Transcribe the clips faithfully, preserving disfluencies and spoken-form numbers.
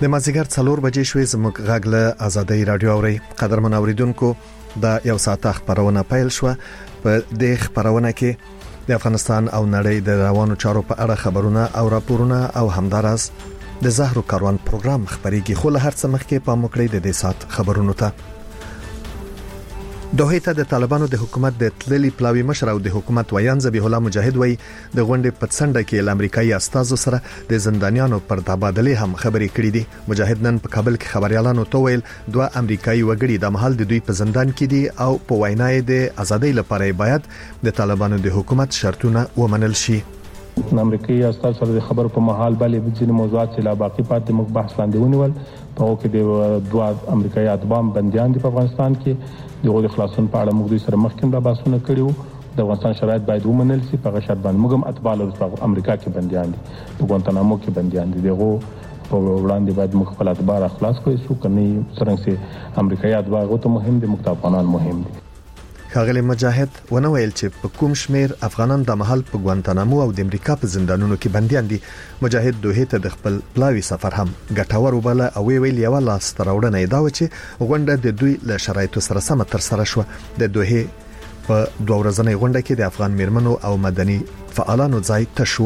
د مازیګر څلور بجې شوې زموږ غږ له آزادۍ رادیو اوري. قدرمن اوریدونکو، دا یو ساعت خبرونه پیل شو. په دې خبرونه کې د افغانستان او نړۍ د روانو چارو په اړه خبرونه او راپورونه او همدارس د زهرو کاروان پروګرام خبريږي. خو له هر څه مخکې په موکړې د دې ساعت خبرونو ته دوه ته د طالبانو د حکومت د تللی پلاوی مشر او د حکومت ویان ذبیح الله مجاهد وای د غونډې په څنډه کې د امریکایي استازو سره د زندانیانو پر تبادله هم خبرې کړې دي. مجاهد نن په کابل کې خبريالانو ته ویل دوه امریکایي وګړي د محل د دوی په زندان کې دي او په وینای د ازادۍ لپاره باید د طالبانو د حکومت شرطونه ومنل شي. د امریکایي استازو سره د خبرو په محل باندې د ځینې موضوعات چې لا باقی پاتې موږ بحث لاندې ونیول. په هغه کې د دوه امریکایي اتباع بنديان دي په افغانستان کې دغه د خلاصون په اړه موږ دوی سره مخکې دا بحثونه کړیو. د افغانستان شرایط باید ومنل شي. په غشت باندې موږ هم اتباع له امریکا کې بنديان دي، په ګوانتانامو کې بنديان دي. دغه په وړاندې باید موږ خپل اتباع خلاص کړو. څو کني څنګه امریکایي اتباع غوته مهم دي، موږ افغانان مهم دي. خاغلی مجاهد ونه ویل چې په کوم شمیر افغانان د محل په ګوانتانامو او د امریکا په زندانونو کې بنديان دي. مجاهد دوه ته د خپل پلاوی سفر هم ګټور وبله او ویل یو لاس تراوړنه دا و چې غونډه د دوی له شرایطو سره سم تر سره شو. د دوه په دوه ورځنۍ غونډه کې د افغان میرمنو او مدني فعالانو ځای تشو.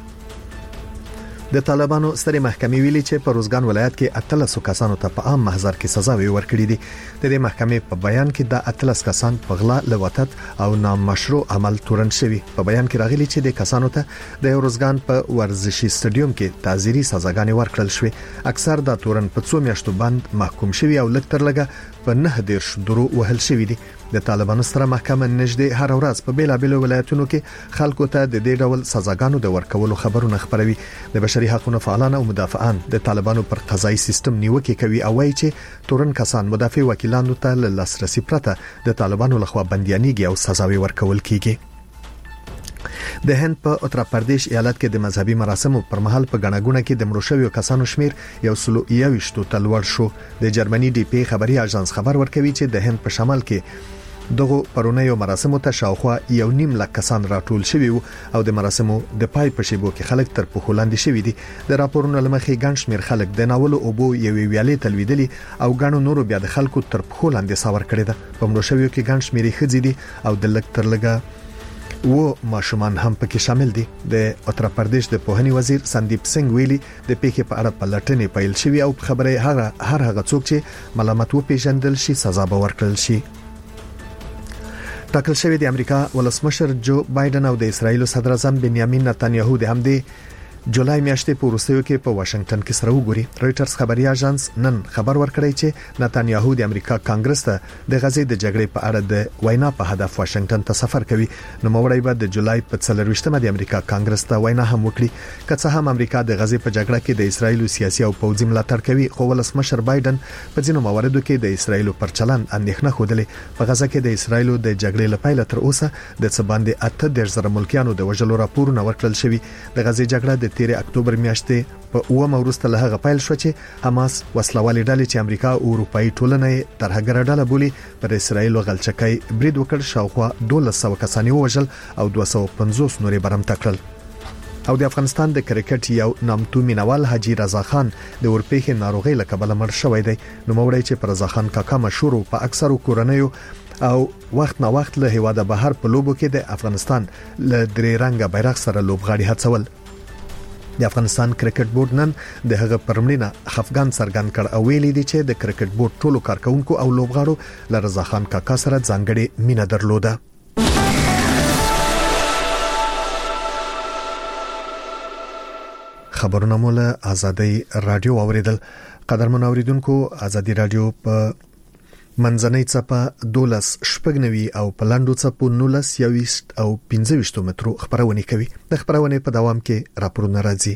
د طالبانو سترې محکمې ویلي چې په روزګان ولایت کې اتلس کسانو ته په عام محضر کې سزاوي ورکړې دي. د دې محکمې په بیان کې د اتلس کسان په غلا، لواطت او نامشروع عمل تورن شوی. په بیان کې راغلي چې د کسانو ته د روزګان په ورزشي سټډیوم کې تعزیري سزاګانې ورکړل شوې. اکثر د تورن په څو میاشتو باندې محکوم شوی او لکتر لګه په نه دیرش درو وهل شوی دي. د طالبانو سره محکمه نږدې هر ورځ په بیلابل ولایتونو کې خلکو ته د دې ډول سزاګانو د ورکولو خبرونه خبروي. د بشري حقوقو فعالان او مدافعان د طالبانو پر قضایي سیستم نیوکه کوي او وایي چې تورن کسان مدافع وکیلانو ته له لاسرسي پرته د طالبانو لخوا بنديانيږي او سزاوي ورکول کیږي. د هند په اتر پردیش ایالت کې د مذهبي مراسمو پر مهال په غناګونه کې د مروشوي کسانو شمیر یو سلو یوشتو تلور شو. د جرمني ډي پی خبري اژانس خبر ورکوي چې د هند په شمال کې دغه پرونیو مراسمو ته شاوخوا یو نیم لک کسان راټول شوي او د مراسمو د پای په شیبو کې خلک تر په هولاندې شوي دي. د راپورونو لمخې ګڼ شمیر خلک د ناولو او بو یو ویالې تلویدلي او ګڼو نورو بیا د خلکو تر په هولاندې ساور کړی ده. په مروشوي کې ګڼ شمیر خځې دي او د لک تر لګه و ماشومان هم پکې شامل دي. د اتر پردیش د پوهنې وزیر سندیپ سنگ ویلي د پیښې په اړه پلټنې پیل شوې او خبره هغه هر هغه څوک چې ملامت و پیژندل شي سزا به ورکړل شي. ټاکل شوی د امریکا ولسمشر جو بایدن او د اسرایل صدر اعظم بنیامین نتانیاهو د همدې جولای میاشتې په روسیو کې په واشنگټن کې سره وګوري. رويټرز خبري اژانس نن خبر ورکړی چې نتانیاهو د امریکا کانګرس ته د غزې د جګړې په اړه د وینا په هدف واشنگټن ته سفر کوي. نو موړی به د جولای په څلرويشتمه د امریکا کانګرس ته وینا هم وکړي. که څه هم امریکا د غزې په جګړه کې د اسرایل سیاسي او پوځي ملاتړ کوي، خو ولسمشر بایدن په ځینو مواردو کې د اسرایل پر چلن اندېښنه خوده. په غزه کې د اسرایل د جګړې لپاره تر اوسه د څه باندې اته دیرش زره ملکیانو د وژلو راپورونه ورکړل شوی. د غزې جګړه د تیر اکتوبر میاشتې په اومه وروسته له هغه پیل شو چې حماس وسلوالې ډلې چې امریکا او اروپאי ټولنه ترهګر ډله بولي پر اسرایل غلچکۍ برید وکړ. شاوخوا دولس سوه کسانی وژل او دوه سوه پنځوس نورې برم تکړل. او د افغانستان د کرکټ یو نامتو مینوال حاجی رضا خان د ورپېخې ناروغي له کبله مړ شوی دی. نو موړی چې پر رضا خان کاکا مشهور په اکثرو کورنیو او وخت نا وخت له هواده بهر په لوبو کې د افغانستان له درې رنګه بیرغ سره لوبغاړي هڅول. د افغانستان کرکټ بورډ نن د هغه پرمړینه خفګان څرګند کړ او ویلي دي چې د کرکټ بورډ ټولو کارکونکو او لوبغاړو له رضا خان کاکا سره ځانګړي مینه درلوده. خبرونه مولا آزادۍ رادیو اوریدل. قدرمن اوریدونکو، آزادۍ رادیو په منځنۍ څپه دولس شپږنوي او پلاندو څپو نولس یويشت او پنځه ویشت مترو خبرونه کوي. د خبرونه په دوام کې راپورونه راځي.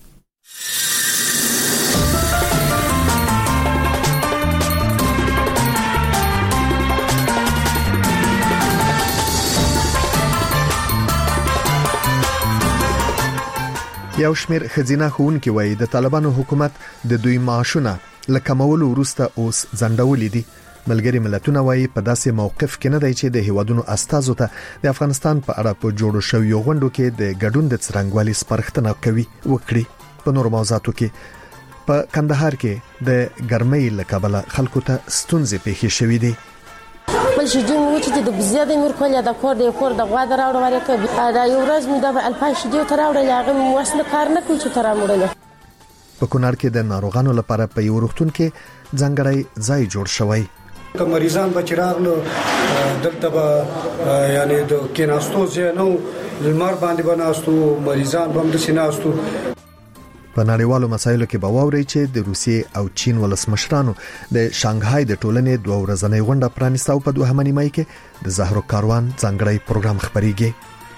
یو شمیر خزینه خونکي وایي د طالبانو حکومت د دوی معاشونه لکمولو وروسته اوس ځنډولې دي. ملګری ملتونه وایي په داسې موقف کې نه دی چې د هیوادونو استازو ته د افغانستان په اړه په جوړو شوی غونډو کې د ګډون د څرنګوالي سپارښتنه کوي وکړي. په نور موضوعاتو کې په کندهار کې د ګرمۍ له کبله خلکو ته ستونزې پیښې شوې دي. بل شي چې مو چې د زیاده نور کولیا د کور د کور د غوا دراوړ وره کې دا یو ورځ مې د الفاش دی تراوړل هغه وسله کار نه کوي چې تراوړل. په کونړ کې د ناروغانو لپاره په یو روغتون کې ځانګړی ځای جوړ شوی. که مریضان بچراغلو دلته به یعنی د کیناستو زینو لمر باندې بناستو مریضان بم د سیناستو. په نړیوالو مسایلو کې به واوري چې د روسیې او چین ولسمشرانو د شانګهای د ټولنې دوه ورځنۍ غونډه پرانیسته او په دوهمه نیمه کې د زهرو کاروان ځانګړی پروګرام خبريږي.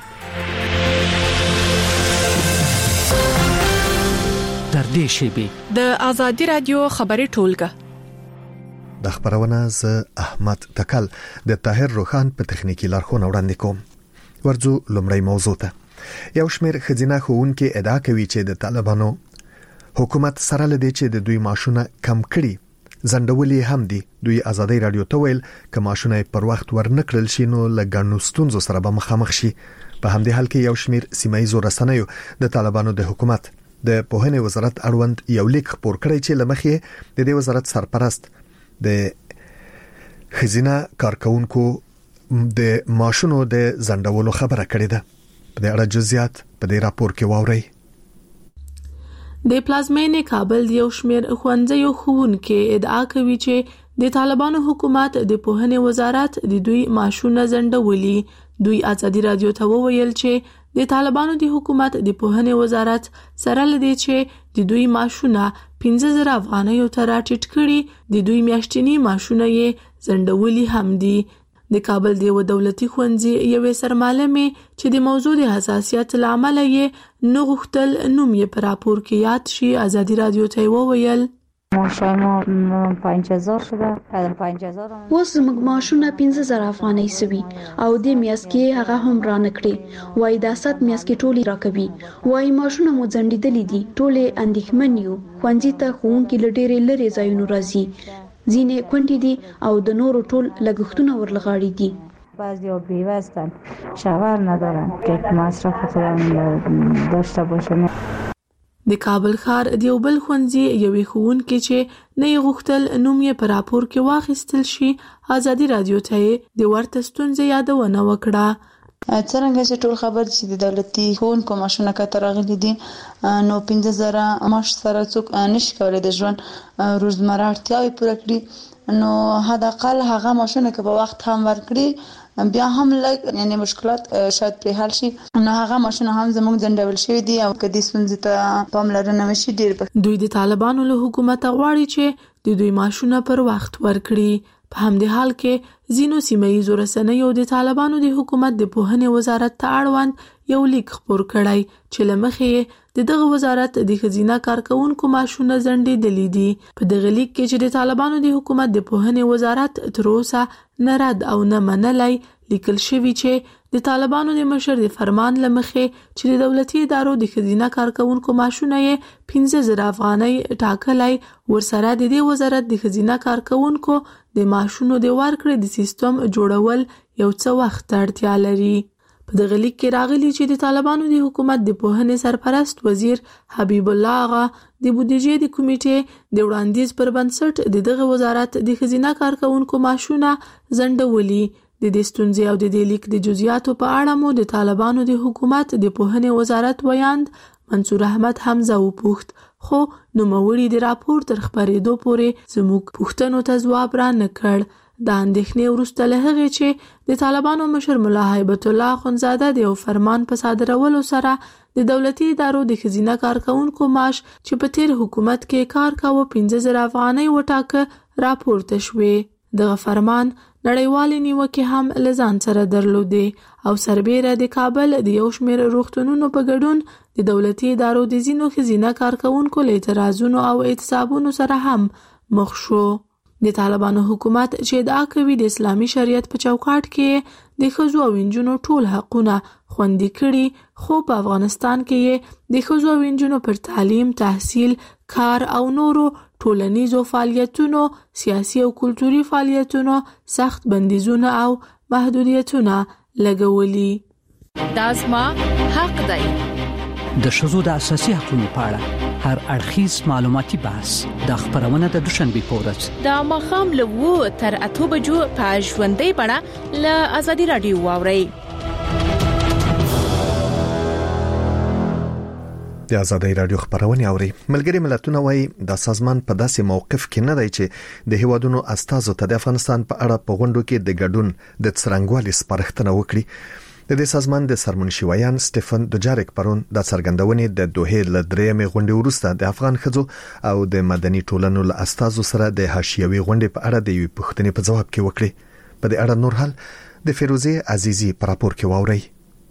تر دې شیبې د ازادي رادیو خبري ټولګه د خبرونه ز احمد تکل د طاهر روخان په تخنیکی لارښوونه وړاندې کوم. ورځو لومړی موضوع ته. یو شمېر خزینه ښوونکي ادعا کوي چې د طالبانو حکومت سره لدی چې د دوی معاشونه کم کړي زندولې هم دي. دوی ازادي رادیو ته ویل چې معاشونه پر وخت ورنکړل شي نو لګڼو ستونزو سره به مخامخ شي. په همدې حال کې یو شمېر سیمایي رسنیو د طالبانو د حکومت د پوهنې وزارت اړوند یو لیک خپور کړی چې لمخې د دې وزارت سرپرست د خزینه کارکونکو د معاشونو د زندولو خبره کړې ده. په دې اړه جزئیات په دې راپور کې واورئ. د پلازمینې کابل د یو شمېر ښوونځیو ښوونکي ادعا کوي چې د طالبانو حکومت د پوهنې وزارت د دوی معاشونه ځنډولي. دوی ازادي رادیو ته وویل چې د طالبانو د حکومت د پوهنې وزارت سره لدی چې د دوی معاشونه پنځه زره افغانیو ته راټیټ کړي. د دوی میاشتنی معاشونه یې ځنډولي هم دي. د کابل د یو دولتي ښوونځي یوې سرمعلمې چې د موضوع د حساسیت لامل یې نه غوښتل نوم یې په راپور کې یاد شي ازادي رادیو ته وویل معاشونه پنځه هزار شده پنځه هزار اوس زموږ معاشونه پنځه زره افغانۍ سوي او د میاشت کې هغه هم را نکړي وای دا ست میاشت کې ټولي راکوي وای معاشونه مو ځنډېدلې دي ټولې اندېښمن یو ښوونځي ته ښوونکي له ډېرې لرې ځایونو راځي ځینې کونډې دي او د نورو ټول لګښتونه ورلغاړي دي. بعضی ها بیوستن شوهر ندارن که مصرف خودم داشته باشن. د کابل ښار د یو بل ښوونځي یوې ښوونکې چې نه یې غوښتل نوم یې په راپور کې واخیستل شي ازادي رادیو ته د ورته ستونزې یادونه وکړه. څرنګه چې ټول خبر چې د دولتي ښوونکو معاشونه کته راغلي دي نو پنځه زره معاش سره څوک نشي کولای د ژوند روزمره اړتیاوې پوره کړي. نو حد اقل هغه معاشونه که په وخت هم ورکړي بیا هم لږ یعنی مشکلات شاید پرې حل شي. نو هغه معاشونه هم زموږ ځنډول شوي دي او که دې ستونزې ته پاملرنه وشي ډېر به. دوی د طالبانو له حکومت غواړي چې د دوی معاشونه پر وخت ورکړي. په همدې حال کې ځینو سیمه‌ییزو رسنیو د طالبانو د حکومت د پوهنې وزارت ته اړوند یو لیک خپور کړی چې لمخې د دغه وزارت د خزینه کارکونکو معاشونه ځنډېدلي دي. په دغه لیک کې چې د طالبانو د حکومت د پوهنې وزارت تر اوسه نه رد او نه منلی لیکل شوی چې د طالبانو د مشر د فرمان لمخې چې د دولتي ادارو د خزینه کارکونکو معاشونه یې پنځه زره افغانۍ ټاکلی ورسره د دې وزارت د خزینه کارکونکو د معاشونو د ورکړې د سیستم جوړول یو څه وخت اړتیا لري. په دغه لیک کې راغلي چې د طالبانو د حکومت د پوهنې سرپرست وزیر حبیب الله آغا د بودیجې د کمیټې د وړاندیز پر بنسټ د دغه وزارت د خزینه کارکونکو معاشونه ځنډولي. د دې ستونزې او د دې لیک د جزئیاتو په اړه مو د طالبانو د حکومت د پوهنې وزارت ویاند منصور احمد حمزه وپوښت خو نوموړي د راپور تر خپرېدو پورې زموږ پوښتنو ته ځواب را نه کړ. د اندېښنې وروسته له هغې چې د طالبانو مشر ملا هیبت الله اخندزاده د یو فرمان په صادرولو سره د دولتي ادارو د خزینه کارکونکو معاش چې په تیر حکومت کې کار کاوه پنځه زره افغانۍ وټاکه راپورته شوې. دغه فرمان نړیوالې نیوکې هم له ځان سره درلودې او سربیره د کابل د یو شمېر روغتونونو په ګډون د دولتي ادارو د ځینو خزینه کارکونکو له اعتراضونو او اعتصابونو سره هم مخ شو. د طالبانو حکومت چې ادعا کوي د اسلامي شریعت په چوکاټ کې د ښځو او نجونو ټول حقونه خوندي کړي خو په افغانستان کې د ښځو او نجونو پر تعلیم، تحصیل، کار او نورو ټولنیزو فعالیتونو، سیاسي او کلتوري فعالیتونو سخت بندیزونه او محدودیتونه لګولي. دا زما حق دی. د ښځو د اساسي حقوقو په اړه هر اړخیز معلوماتي بحث د خبرونه د دوشنبه پورز د مخام له وو تر اته بجو په ژوندۍ بڼه له ازادي رادیو واوري. د ازادي رادیو خبرونه اوري. ملګری ملتونه وايي د سازمان په داسې موقف کې نه دی چې د هیوادونو استازو ته د افغانستان په اړه په غونډو کې د ګډون د څرنګوالي سپارښتنه وکړي. د دې سازمان د سرمنشي ویان سټيفن دوجاریک پرون د څرګندونې د دوه ل درېمې غونډې وروسته د افغان خځو او د مدني ټولنو له استازو سره د حاشیوي غونډې په اړه د یوې پوښتنې په جواب کې وکړي. په دې اړه نور حال د فیروزه عزیزی په راپور کې واوري.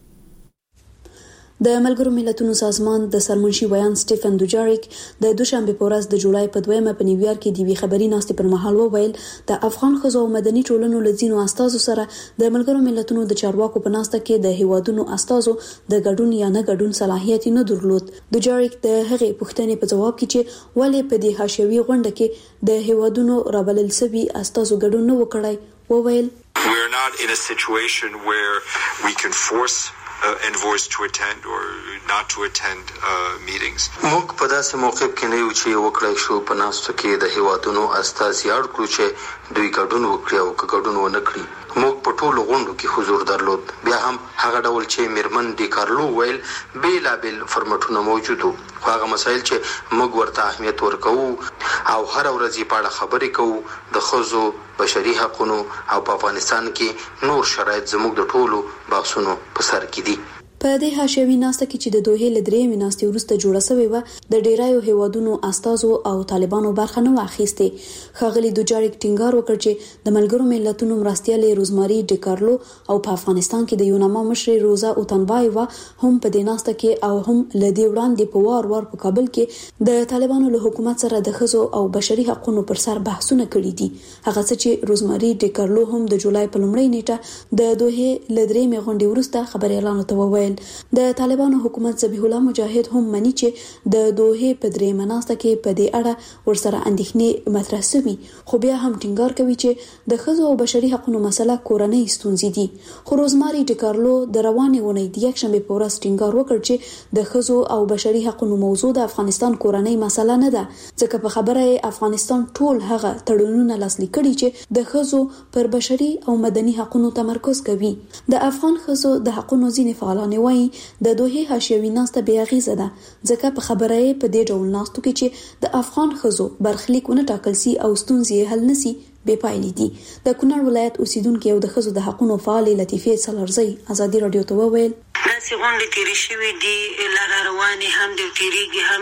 د ملګرو ملتونو سازمان د سرمنشي ویان سټيفن دوجاریک د دوشنبه په ورځ د جولای په دویمه په نیویارک کې د وی خبري ناستې پر مهال وویل د افغان خزو او مدني ټولنو لزینو استازو سره د ملګرو ملتونو د چارواکو په ناسته کې د هیوادونو استازو د ګډون یا نه ګډون صلاحیت نه درلود. دوجاریک د هغې پوښتنې په جواب کې چې ولې په دې حاشیوي غونډه کې د هیوادونو رابلل سوي استازو ګډون نه وکړای وویل We are not in a situation where we can force Uh, envoys to attend or not to attend uh, meetings. موږ په داسې موقف کې نه یو چې وکړای شو په ناستو کې د هیوادونو استازي اړ کړو چې دوی ګډون وکړي او ګډون ونه کړي. موږ په ټولو غونډو کې حضور درلود. بیا هم هغه ډول چې میرمن ډي کارلو ویل بیلابل فرمټونه موجود وو. هغه مسایل چې موږ ورته اهمیت ورکوو او هر ورځ په اړه خبرې کوو د خزو بشري حقوقو او په افغانستان کې نور شرایط زموږ د ټولو بحثونو په سر کې دي. په دې حاشیوي ناسته کې چې د دوه ل درېمې ناستې وروسته جوړه شوې و د ډیرایو هیوادونو استازو او طالبانو برخه نه واخیسته. خاغلی دوجاریک ټینګار وکړ چې د ملګرو ملتونو مرستیالې روزماری ډي کارلو او په افغانستان کې د یوناما مشر روزا اوتنبای و هم په دې ناسته کې او هم لدی وړاندې په وار وار په کابل کې د طالبانو له حکومت سره د خزو او بشري حقوقو پر سر بحثونه کړي دي. هغه څه چې روزماری ډي کارلو هم د جولای په لومړۍ نیټه د دوه ل درېمې غونډې وروسته خبري اعلان وکړ. د طالبانو حکومت ذبیح الله مجاهد هم مني چې د دوه په درې مناسته کې په دې اړه ورسره اندېښنې مطرح شوي، خو بیا هم ټینګار کوي چې د ښځو او بشري حقوقو مسله کورنۍ ستونزې دي. خو روزماری ډي کارلو د روانې ونې د یکشنبه په ورځ ټینګار وکړ چې د ښځو او بشري حقوقو موضوع د افغانستان کورنۍ مسله نه ده، ځکه په خبره افغانستان ټول هغه تړونونه لاسلیک کړي چې د ښځو پر بشري او مدني حقوقو تمرکز کوي. د افغان ښځو د حقوقو ځینې فعالان وایي د دوه حاشیوي ناسته بیا غیزه ده، ځکه په خبره په دې ډول ناستو کې چې د افغان ښځو برخلیک ونه ټاکل سي او ستونزې حل نسی بے پایلې دي. د کونړ ولایت اوسیدونکو یو د ښځو د حقوقو فعال لطیفه سلرزی ازادي رادیو ته وویل داسې غونډې تیرې شوې دي، لار روانې هم د تیریږي هم،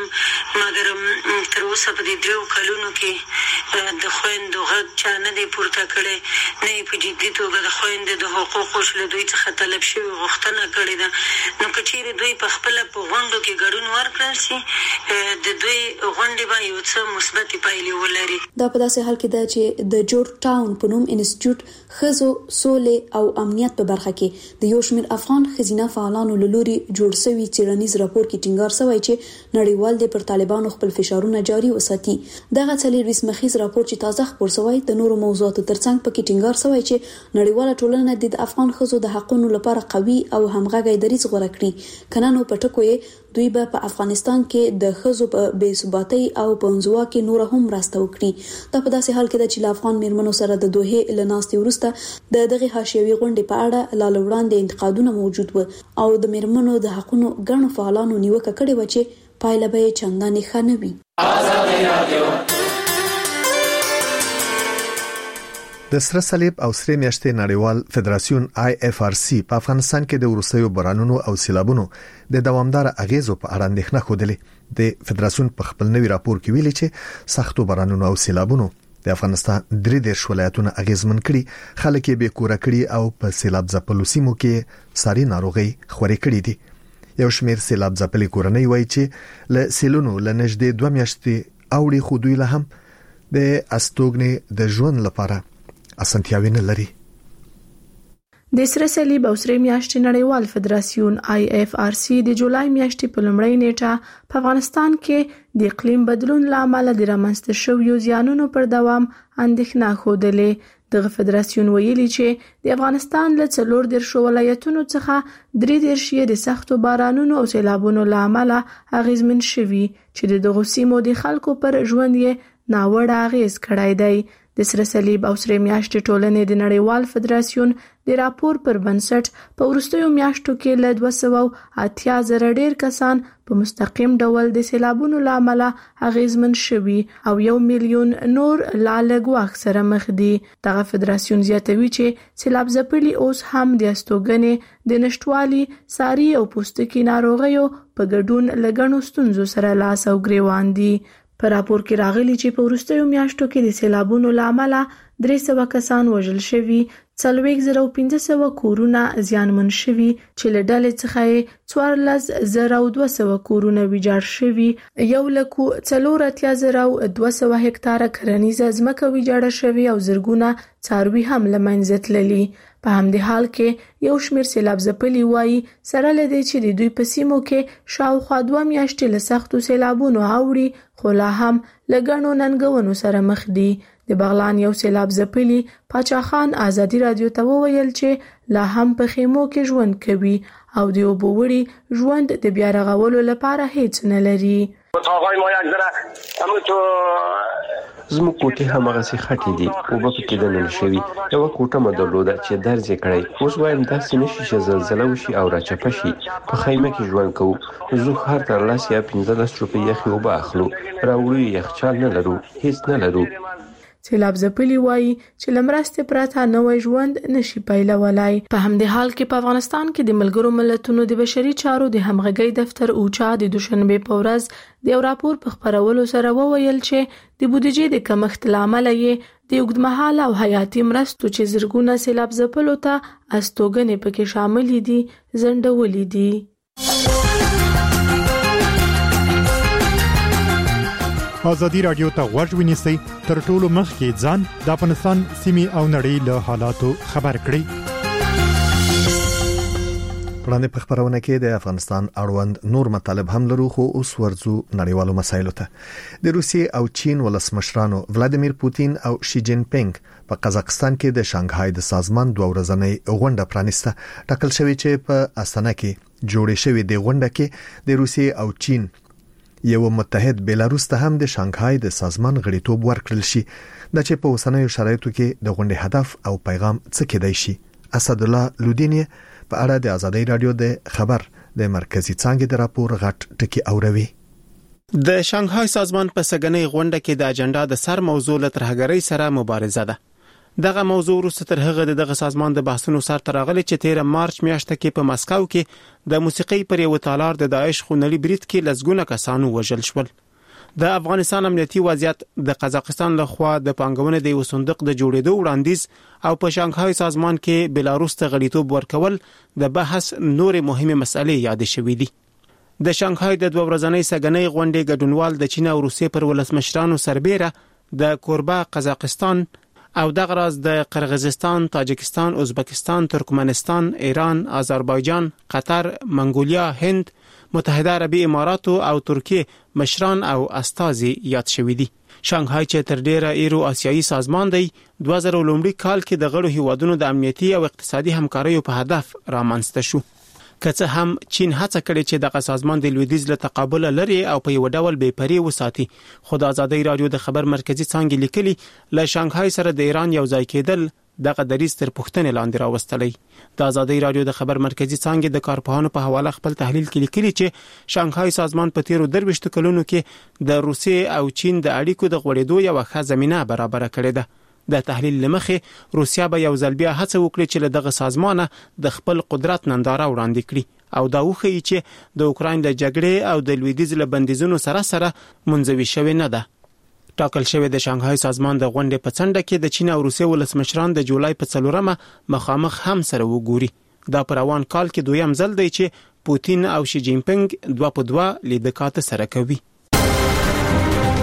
مګر تر اوسه په دې درو کلونو کې د خويندو غږ چا نه دی پورته کړی، نه په جدي توګه د خويندو د حقوقو شله دوی څخه طلب شوی غوښتنه کړې ده. نو که چیرې دوی په خپل په غونډو کې ګډون ورکړل شي د دوی غونډې به یو څه مثبت پایلې ولري. دا په داسې حال کې ده چې د جورج ټاون په نوم انسټیټیوټ ښځو سولې او امنیت په برخه کې د یو شمېر افغان ښځینه فعالانو له لوري جوړ شوی څېړنیز راپور کې ټینګار شوی چې نړیوال د پر طالبانو خپل فشارونه جاري وساتي. دغه څلورویشت مخیز راپور چې تازه خبر شوی د نورو موضوعاتو ترڅنګ پکې ټینګار شوی چې نړیواله ټولنه د افغان ښځو د حقوقو لپاره قوي او همغږی دریځ غوړه کړي، کنه نو پټکوي دوی به په افغانستان کې د ښځو په بې ثباتۍ او په انزوا کې نور هم راسته وکړي. دا په داسې حال کې ده چې افغان میرمنو سره د دوه ل ناستې وروسته د دغه حاشیوي غونډې په اړه لاله وړاندې انتقادونه موجود و او د میرمنو د حقوقو غنو فعالانو نیوکه کړې و چې پایله به چندانې ښه نه وي. ازادي رادیو د سره صلیب او سره میاشتې نړیوال فدراسیون آی اف آر سی په افغانستان کې د وروستیو بارانونو او سیلابونو د دوامدار اغیزو په اړه اندېښنه خوده. د فدراسیون په خپل نوي راپور کې ویلي چې سختو بارانونو او سیلابونو د افغانستان درې دیرش ولایتونه اغیزمن کړي، خلک یې به کور کړي او په سیلاب ځپلو سیمو کې ساري ناروغي خوري کړي دي. یو شمېر سیلاب ځپلې کورنۍ وایي چې له سیلونو لنږدې دوه میاشتې اوړي خو دوی له هم د استوګنې د ژوند لپاره اسانتیاوي نه لري. د سره صلیب او سره میاشتې نړیوال فدراسیون آی اف آر سی د جولای میاشتې په لومړۍ نیټه په افغانستان کې د اقلیم بدلون لامل د رامنځته شویو زیانونو پر دوام اندېښنه خوده. دغه فدراسیون ویلي چې د افغانستان له څلور دیرشو ولایتونو څخه درې دیرش یې د سختو بارانونو او سیلابونو له امله اغیزمن شوي چې د دغو سیمو د خلکو پر ژوند یې ناوړه اغیز کړی دی. د سره صلیب او سره میاشتې ټولنې د نړیوال فدراسیون د راپور پر بنسټ په وروستیو میاشتو کې له دوه سوه اتیا زره ډیر کسان په مستقیم ډول د سیلابونو له امله اغیزمن شوي او یو میلیون نور لا له ګواښ سره مخ دي. دغه فدراسیون زیاتوي چې سیلاب ځپلي اوس هم د استوګنې د نشټوالي ساري او پوستکي ناروغیو په ګډون له ګڼو ستونزو سره لاس او ګریوان دي. په راپور کې راغلي چې په وروستیو میاشتو کې د سیلابونو له امله درې سوه کسان وژل شوي، څلوېښت زره او پنځه سوه کورونه زیانمن شوي چې له ډلې څخه یې څوارلس زره او دوه سوه کورونه ویجاړ شوي، یو لکو څلور اتیا زره او دوه سوه هکتاره کرنیزه ځمکه ویجاړه شوي او زرګونه څاروي هم له منځه تللي. په همدې حال کې یو شمېر سیلاب ځپلي وایي سره له دې چې د دوی په سیمو کې شاوخوا دوه میاشتې له سختو سیلابونو اوړي خو لا هم له ګڼو ننګونو سره مخ دي. د بغلان یو سیلاب ځپلي پاچا خان ازادي رادیو ته وویل چې لا هم په خیمو کې ژوند کوي او د اوبو وړي ژوند د بیا رغولو لپاره هیڅ نه لري. زموږ کوټې هماغسې خټې دي، اوبه پکې دننه شوي، یوه کوټه مې درلوده چې درز یې کړی. اوس وایم داسې نه شي چې زلزله وشي او راچپه شي. په خیمه کې ژوند کوو، زه هر تر لس یا پنځلس روپۍ یخې اوبه اخلو، راوړو یې یخچال نه لرو، هیڅ نه لرو. سیلاب ځپلي وایي چې له مرستې پرته نوی ژوند نشي پیلولای. په همدې حال کې په افغانستان کې د ملګرو ملتونو د بشري چارو د همغږۍ دفتر اوچا د دوشنبې په ورځ د یو راپور په خپرولو سره وویل چې د بودیجې د کمښت له امله یې د اوږدمهاله او حیاتي مرستو چې زرګونه سیلاب ځپلو ته استوګنې پکې شاملې دي ځنډولې دي. ازادي رادیو ته غوږ ونیسئ، تر ټولو مخکې ځان د افغانستان سیمې او نړۍ له حالاتو خبر کړئ. وړاندې په خبرونه کې د افغانستان اړوند نور مطالب هم لرو، خو اوس ورځو نړیوالو مسایلو ته. د روسیې او چین ولسمشرانو ولادیمیر پوتین او شي جین پینګ په قزاقستان کې د شانګهای د سازمان دوه ورځنۍ غونډه پرانیسته. ټاکل شوی چې په استانه کې جوړې شوې د غونډه کې د روسیې او چین یو متحد بیلاروس ته هم د شانګهای د سازمان غړیتوب ورکړل شي. د چې په اوسنیو شرایطو کې د غونډې هدف او پیغام څه کېدای شي. اسد الله لودینی په اړه د ازادي رادیو د خبر د مرکزی څانګې د راپور غټ ټکی اوروي. د شانګهای سازمان په سګنۍ غونډه کې د اجنډا د سر موضوع له ترهګرۍ سره مبارزه ده. دغه موضوع وروسته تر هغه دغه سازمان د بحثونو سر تراغلي چې تیر مارچ میاشته کې په مسکو کې د موسیقي پر یو تالار د داعش خونړي برید کې لسګونه کسانو وژل شول. د افغانستان امنیتي وضعیت د قزاقستان لخوا د پانګونې د یو صندوق د جوړېدو وړاندیز او په شانګهای سازمان کې بیلاروس ته غړیتوب ورکول د بحث نور مهمه مسلې یاد شوې دي. د شانګهای د دوه ورځنۍ سګنۍ غونډې ګډونوال د چین او روسیې پر ولسمشرانو سربېره د کوربه قزاقستان او دغه راز د قرغیزستان، تاجکستان، ازبکستان، ترکمنستان، ایران، آذربایجان، قطر، منګولیا، هند، متحده عربی امارات او ترکیه مشران او استازي یاد شوي دي. شانګهای چې تر ډیره ایرو آسیایي سازمان دی دوه زره لومړي کال کې د غړو هیوادونو د امنیتي او اقتصادي همکاریو په هدف رامنځته شو. که څه هم چین هڅه کړې چې دغه سازمان د لویدیځ له تقابل لري او په یو ډول بې پرې وساتي، خو د ازادي رادیو د خبر مرکزی څانګې لیکلي له شانګهای سره د ایران یو ځای کېدل دغه دریځ تر پوښتنې لاندې راوستلی. د ازادي رادیو د خبر مرکزی څانګې د کارپوهانو په حواله خپل تحلیل کې لیکلي چې شانګهای سازمان په تیرو درویشت کلونو کې د روسیې او چین د اړیکو د غوړېدو یو ښه زمینه برابر کړې ده. د تحلیل لمخې روسیا به یو ځل بیا هڅه وکړي چې له دغه سازمانه د خپل قدرت ننداره وړاندې کړي او دا وښیي چې د اوکراین د جګړې او د لویدیځ له بندیزونو سره سره منځوي شوې نه ده. ټاکل شوی د شانګهای سازمان د غونډې په څنډه کې د چین او روسیې ولسمشران د جولای په څلورمه مخامخ هم سره وګوري. دا پر روان کال کې دویم ځل دی چې پوتین او شي جین پینګ دوه په دوه لیدکات سره کوي.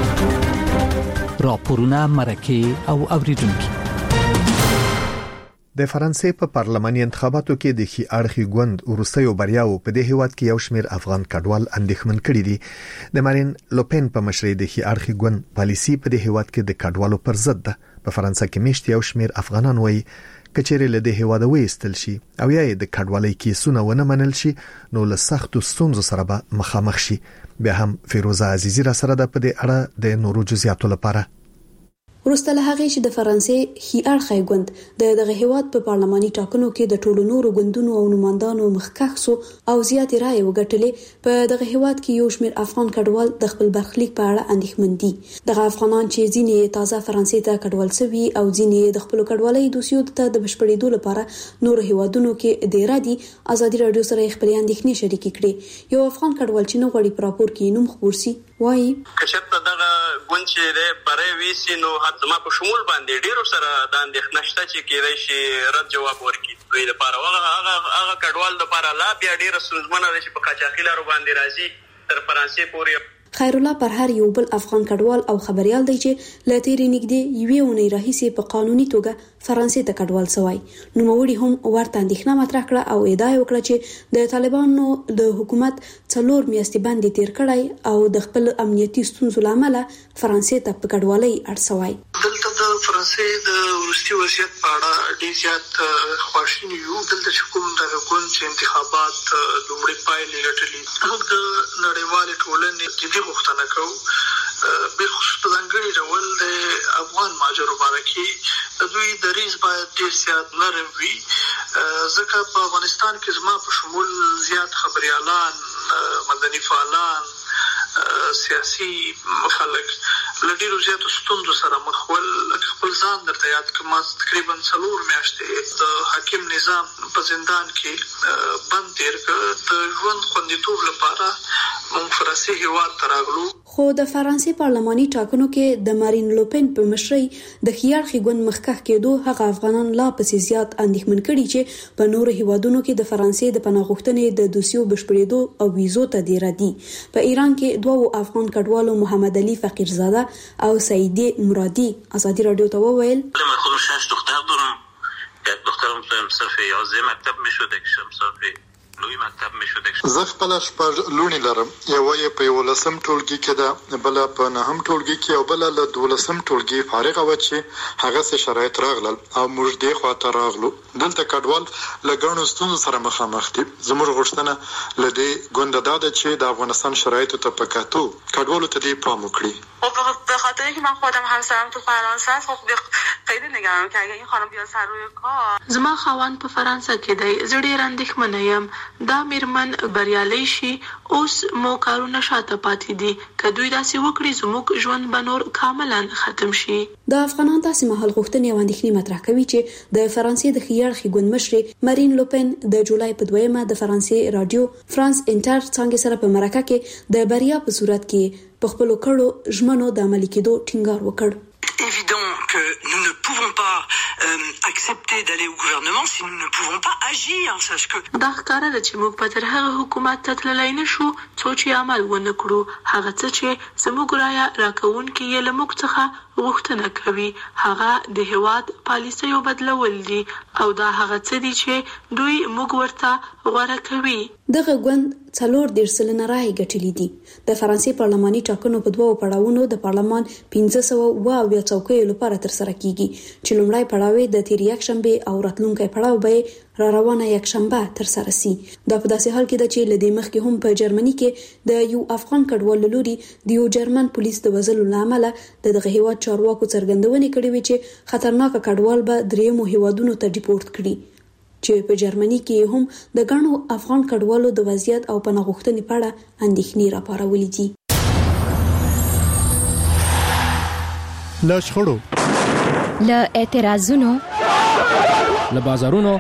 راپورونه مرکه او اوریدونکو د فرانسې په پارلماني انتخاباتو کې د خي اړخي ګوند ورستیو بریاو په دې هیواد کې یو شمېر افغان کډوال اندېښمن کړي دي. د مارین لوپن په مشرۍ د خي اړخي ګوند پالیسي په دې هیواد کې د کډوالو پر ضد ده. په فرانسې کې مشت یو شمېر افغانان وایي کچېرې له دې هیواده وېستل شي او یا د کډوالۍ کیسونه ونه منل شي نو له سختو ستونزو سره به مخامخ شي. بیا هم فیروزه عزیزی را سره ده په دې اړه د نورو جزئیاتو لپاره. ورسته له هغه چې د فرانسې خي اړخي ګوند د دغه هیواد په پارلماني ټاکنو کې د ټولو نورو ګوندونو او نمائندانو مخکښ سو او زیات رائے وګټلې په دغه هیواد کې یو شمېر افغان کډوال د خپل برخلیک په اړه اندېښمن دي. دغه افغانان چې ځینې تازه فرانسې ته کډوال شوي او ځینې د خپل کډوالۍ دوسیو ته د بشپړېدو لپاره نور هیوادونو کې ډیر دي. ازادي رادیو سره خپل اندېښنې شریکې کړې. یو افغان کډوال چې نو غوړي پر راپور کې نوم خبر سي وایي کچته دغه ګوند چې د برې ویسي نو زما په شمول باندې ډیرو سره د اندېښنه شته چې کېدای شي رد جواب ورکړي. دوی لپاره هغه هغه کډوال لپاره لا بیا ډیره ستونزمنه ده چې په قاچاقي لارو باندې راځي تر فرانسې پورې. خیر الله پر هر یو بل افغان کډوال او خبريال دی چې لا تیرې نږدې یوې اونۍ راهیسې په قانوني توګه فرانسې ته کډوال شوی. نو موري هم ورته اندېښنه مطرح کړه او ادعا وکړه چې د طالبانو د حکومت څلور میاشتې باندې تیر کړای او د خپل امنیتي ستونزو لامل فرانسې ته په کډوالۍ اړ شوی. دلته د فرانسې د ورستي وضعیت په اړه ډېر زیات خواشینی یو. دلته چې کوم د ګوند چې انتخابات لومړی پایلې لټلې موږ د نړیوال ټولنې جدي غوښتنه کوو به خصوص په ځانګړي ډول د افغان ماجرو باره کې د دوی دریځ باید ډېر زیات نرم وي ځکه په افغانستان کې زما په شمول زیات خبريالان مدني فعالان سیاسي خلک لډیرو زیاتو ستونزو سره مخ ول. خپل ځان درته یاد کما تقریبا څلور میاشتې د حاکم نظام په زندان کې بند تیر کړ. د ژوند خوندیتوب لپاره موږ فرانسې هیواد ته راغلو. خو د فرانسې پارلماني ټاکنو کې د مارین لوپن په مشرۍ د خي اړخي ګوند مخکښ کېدو هغه افغانان لا پسې زیات اندېښمن کړي چې په نورو هیوادونو کې د فرانسې د پناه غوښتنې د دوسیو بشپړېدو او ویزو ته ډیر دي. په ایران کې دوه افغان کډوالو محمد علي فقیرزاده او سعیدی مرادی ازادي رادیو ته وویل من خودم شش دختر دارم. یک دخترم صرف یازده مکتب میشد، یکشم صرف لوی مکتب میشد. زه خپل شپږ لونی لرم. یو یې په ولسم ټولګي کې ده، بل په نهم ټولګي کې او بل له دولسم ټولګي فارغ و چې هغه څه شرایط راغلل او موږ دې خواته راغلو. دلته کډوال لګونو ستونزو سره مخامخ دي. زموږ غوښتنه لدې ګوند ده چې د افغانستان شرایط ته پکاتو کډوالو ته دې پام وکړي. خب به خاطر اینکه من خودم همسرم تو فرانسه است، خب خیلی نگرانم که اگه این خانم بیاد سر روی کار. زما خوان په فرانسه کې دی. زړې اندېښمنه یم دا میرمن بریالي شي. اوس مو کارونه شاته پاتې دي. که دوی داسې وکړي زموږ ژوند به نور کاملا ختم شي. د افغانان تاسو مهال غوښتنې او اندېښنې مطرح کوي چې د فرانسې د خي اړخي ګوند مشر مارین لوپن د جولای په دویمه د فرانسې رادیو فرانس انټر څنګه سره په مرکه کې د بریا په صورت کې په خپل کړو ژمنو د عملي کېدو ټینګار وکړ. évident que nous ne pouvons pas euh, accepter d'aller au gouvernement si nous ne pouvons pas agir. Sache que دا ښکاره ده چې موږ په تر هغه حکومت ته تللی نه شو څو چې عمل ونه کړو. هغه څه چې زموږ رایه راکوونکي یې له موږ څخه غوښتنه کوي هغه د هیواد پالیسیو بدلول دي او دا هغه څه دي چې دوی موږ ورته غوره کوي. دغه ګوند څلور دېرش سلنه رایې ګټلې دي. د فرانسې پارلماني ټاکنو په دوو پړاوونو د پارلمان پنځه سوه اووه اویا څوکیو لپاره ترسره کیږي چې لومړی پړاو د تیر یکشنبه او راتلونکی پړاو به را روانه یکشنبه ترسره سي. دا په داسې حال کې ده چې لدې مخکې هم په جرمني کې د یو افغان کډوال لوري د یو جرمن پولیس د وژلو لامل د دغه هیواد چارواکو څرګندونې کړې وې چې خطرناک کډوال به دریمو هیوادونو ته ډیپورت کړي. چې په جرمني کې هم د غنو افغان کډوالو د وضعیت او پناه غوښتنې په اړه اندېښنې راپارولې دي. له شخړو، له اعتراضونو، له بازارونو،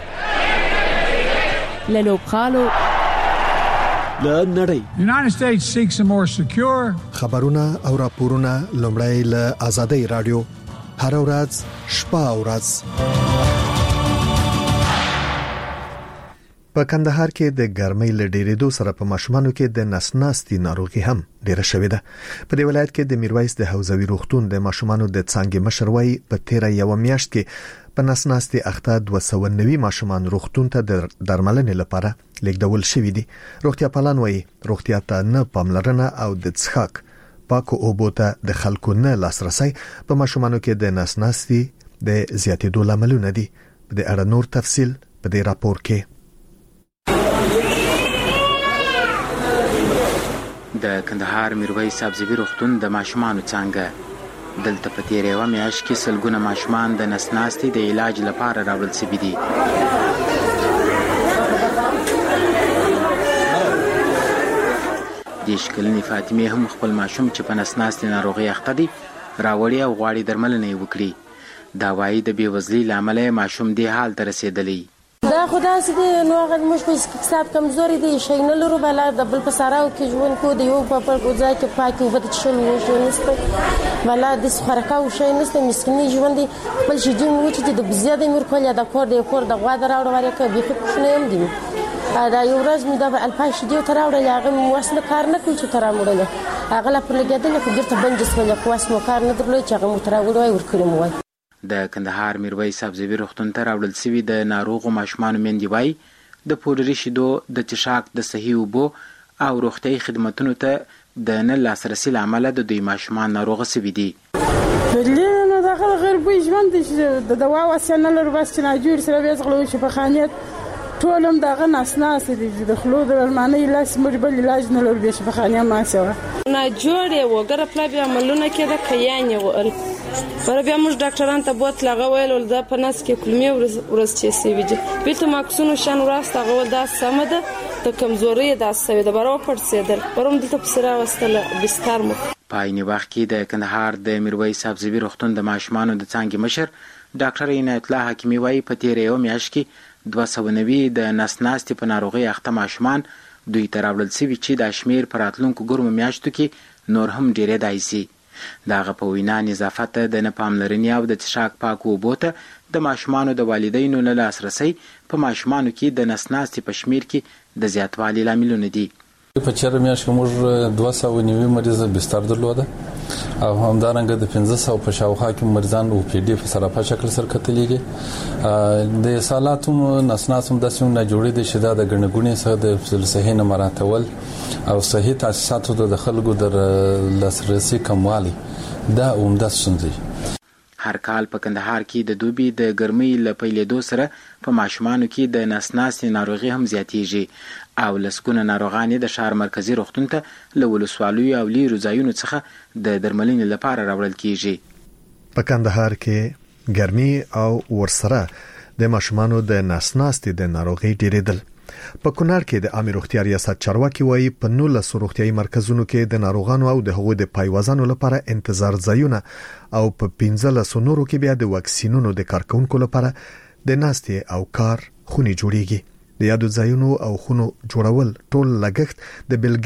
له لوبغالو، له نړۍ. United States seeks a more secure. خبرونه او راپورونه لومړی له آزادۍ رادیو هر ورځ شپه او ورځ په کندهار کې د ګرمۍ له ډېرېدو سره په ماشومانو کې د نسناستي ناروغي هم ډېره شوې ده. په دې ولایت کې د میرویس د حوزوي روغتون د ماشومانو د څانګې مشر وایي په تیره یو میاشت کې په نسناستي اخته دوه سوه او نوي ماشومان روغتون ته د درملنې لپاره لیږدول شوي دي. روغتیا پالان وایي روغتیا ته نه پاملرنه او د څښاک پاکو اوبو ته د خلکو نه لاسرسي په ماشومانو کې د نسناستي د زیاتېدو لاملونه دي. په دې اړه نور تفصیل په دې راپور کې. د کندهار میرویس سبزی روغتون د ماشومانو څنګه دلته په تیرې یوه میاشت کې سلګونه ماشومان د نسناستي د علاج لپاره راوړل شوي دي. دېرش کلنې فاطمې هم خپل ماشوم چې په نسناستي ناروغۍ اخته دی راوړی او غواړي درملنه یې وکړي. دا وایي د بېوزلۍ له امله ماشوم دې حال ته رسېدلی. دا خدا سي دي نو هغه موږ په حساب کمزوري دي شي نه لرو بلا د بل په ساراو کې ژوند کو دی یو په پر ځای کې پاکي وبد شل وشو نسته بلا د سخرکا او شي نسته مسکینی ژوند بل شي جن و چې د زیاده مر کولیا د کور دی کور د غوا دراوړ وره کې به خښنه هم دي دا یو ورځ مې د الپاش دی تراوړ هغه وسله کار نه کوي چې ترامړل هغه لا پر لګیدل خو ګرته بنجس ولا کوس مو کار نه درلود چې هغه تراوړ وای ور کړم وای. د کندهار میرویس سبزی روغتون ته راوړل شوي د ناروغو ماشومانو میندې وایي د پوډري شیدو د څښاک د صحي اوبو او روغتیايي خدماتونو ته د نه لاسرسي له امله د دوی ماشومان ناروغه شوي دي. نه داخل غیر بوی ژوند د دوا وسیله نه لرو بس چې ناجور سره وځغلو چې په خانیت ټولم دغه نسناس دي د خلو د درمانه علاج مړ بل علاج نه لرو به په خانیه ما سره ناجور یو ګره پلا بیا عملونه کې د کیان یو ال پر بیا موږ ډاکټران ته بوت لغه ویل د پناس کې کلمې ورس چې سی ویږي بیت ماکسونو شان وراسته غول دا سمده د کمزوري د اسوي د برو پړ سیدل پروم د تفسیره واستله بستر مو پایني وخت کې د کندهار د میرویس سبزی روغتون د ماشومانو د څنګه مشر ډاکټر عنایت الله حکیمی وایي په تیرې یو میاشت کې دوه سوه او نوي د نسناستي په ناروغۍ اخته ماشومان دوی ته راوړل شوي چې د شمیر په راتلونکو ګرمو میاشتو کې نور هم ډېرېدای شي. د هغه په وینا نظافت د نه پاملرنې او د څښاک پاکو اوبو ته د ماشومانو د والدینو نه لاسرسی په ماشومانو کې د نسناستي په شمیر کې د زیاتوالي لاملونه دي. په چیرې میاشت کې موږ دوه سوه او نوي مریض بستر درلوده او همدارنګه د پنځه سوه په شاوخوا کې مریضان او پی ډي په سراپا شکل سره کتلېږي. د سالاتو نسناسم داسې نه جوړې دي چې دا د ګڼګونې سره د فضل صحي نه مراتول او صحي تاسیساتو د خلکو د لاسرسي کموالی دا عمده ستونزې. هر کال په کندهار کې د دوبي د ګرمۍ له پیلېدو سره په ماشومانو کې د نسناستي ناروغي هم زیاتېږي او لسګونه ناروغان د ښار مرکزي روغتون ته له ولسوالیو او لیرو ځایونو څخه د درملنې لپاره راوړل کیږي. په کندهار کې ګرمي او ورسره د ماشومانو د نسناستي د ناروغي ډېرېدل. په کونړ کې د عامه روغتیا ریاست چارواکي وایي په نولس روغتیايي مرکزونو کې د ناروغانو او د هغوی د پایوازانو لپاره انتظار ځایونه او په پنځلس نورو کې بیا د واکسینونو د کارکونکو لپاره د ناستي او کار خونې جوړیږي. د یادو ځایونو او خونو جوړول ټول لګښت د بیل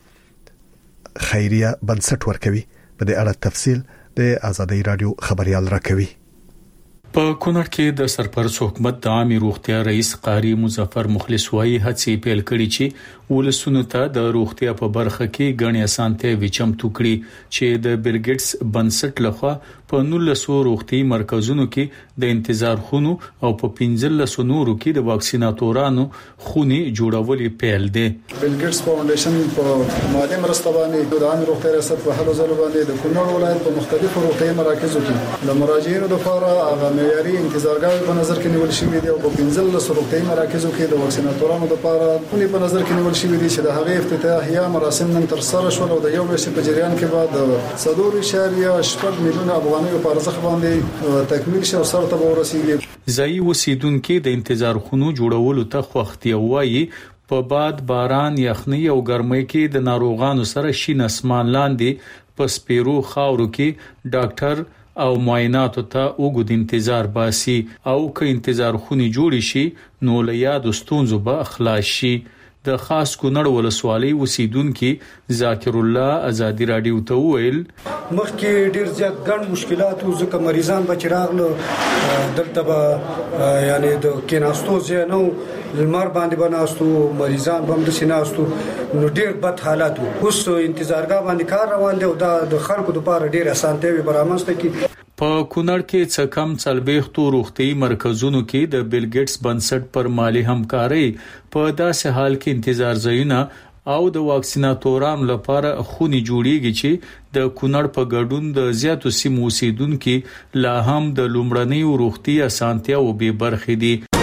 ګیټس خیریه بنسټ ورکوي. په دې اړه تفصیل د آزادۍ رادیو خبريال راکوي. په کونړ کې د سرپرست حکومت د عامه روغتیا رئیس قاری مظفر مخلص وايي هڅې پیل کړي چې ولسونو ته د روغتیا په برخه کې غني اسانته وچم ټوکړي چې د بیل ګیټس بنسټ لخوا په نولس روغتي مرکزونو کې د انتظار خونو او په پنځلس نورو کې د واکسیناتورانو خونې جوړول پیل دي. بیل ګیټس فاونډیشن په مالی مرسته باندې د عامه روغتیا ریاست په هلو ځلو باندې د کونړ ولایت په مختلفو روغتي مراکزو کې د مراجعینو لپاره هغه معیاري انتظارګاوې په نظر کې نیول شوې دي او په پنځلس روغتي مراکزو کې د واکسیناتورانو لپاره خونې په نظر کې نیول شوې دي چې د هغه افتتاحیه مراسم نن تر سره شول او د یو میاشتې په جریان کې بعد د صدور اشاریه شپږ میلیونه افغانۍ په ارزښت باندې تکمیل شو او سره ته ورسیږي. ځایي اوسیدونکو د انتظار خونو جوړولو ته خوښتي وایي په باد باران یخنۍ او ګرمۍ کې د ناروغانو سره شین اسمان لاندې په سپیرو خاورو کې ډاکټر او معایناتو ته وګد انتظار باسي او که انتظار خونی جوړی شي نو له یاد ستونزو به اخلاص شي. د خاص کونړ ولسوالۍ اوسیدونکو ذاکر الله ازادي رادیو ته ویل مخکې ډیر زیات ګڼ مشکلات او ځکه مریضان بچراغلو دلته به یعنی د کیناستو زینو لمر باندې بناستو مریضان باندې سیناستو نو ډیر بد حالات اوس انتظارګاه باندې کار روان دی او د خلکو لپاره ډیر اسانتي برابرمنسته کی په کونړ کې څه کم څلبېختو روغتي مرکزونو کې د بیل ګیټس بنسټ پر مالی همکاري په داسې حال کې انتظار ځایونه او د واکسیناتورانو لپاره خوني جوړیږي چې د کونړ په ګډون د زیاتو سیمو اوسیدونکو لا هم د لومړنۍ روغتي اسانتیا او به برخې دي